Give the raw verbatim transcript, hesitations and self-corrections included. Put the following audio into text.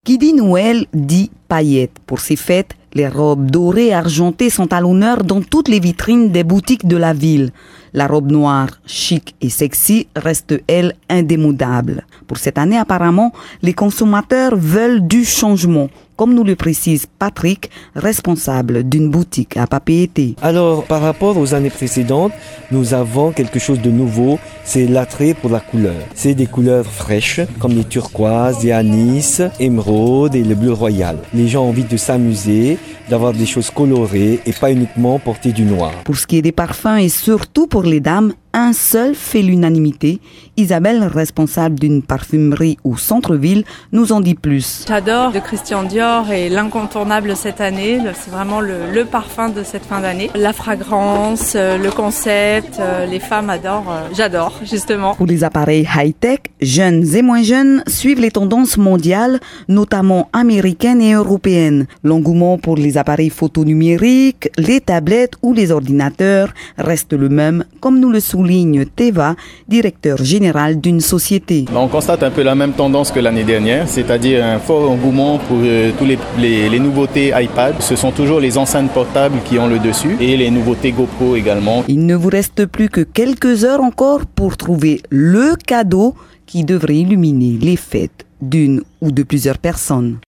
Qui dit Noël dit paillettes. Pour ces fêtes, les robes dorées et argentées sont à l'honneur dans toutes les vitrines des boutiques de la ville. La robe noire, chic et sexy, reste, elle, indémodable. Pour cette année, apparemment, les consommateurs veulent du changement, comme nous le précise Patrick, responsable d'une boutique à Papeete. Alors, par rapport aux années précédentes, nous avons quelque chose de nouveau, c'est l'attrait pour la couleur. C'est des couleurs fraîches, comme les turquoises, les anis, émeraude et le bleu royal. Les gens ont envie de s'amuser, d'avoir des choses colorées et pas uniquement porter du noir. Pour ce qui est des parfums et surtout pour les dames, un seul fait l'unanimité. Isabelle, responsable d'une parfumerie au centre-ville, nous en dit plus. J'adore le Christian Dior et l'incontournable cette année. C'est vraiment le, le parfum de cette fin d'année. La fragrance, le concept, les femmes adorent. J'adore, justement. Pour les appareils high-tech, jeunes et moins jeunes suivent les tendances mondiales, notamment américaines et européennes. L'engouement pour les appareils photo numériques, les tablettes ou les ordinateurs reste le même, comme nous le souligne Teva, directeur général d'une société. On constate un peu la même tendance que l'année dernière, c'est-à-dire un fort engouement pour euh, tous les, les, les nouveautés iPad. Ce sont toujours les enceintes portables qui ont le dessus et les nouveautés GoPro également. Il ne vous reste plus que quelques heures encore pour trouver le cadeau qui devrait illuminer les fêtes d'une ou de plusieurs personnes.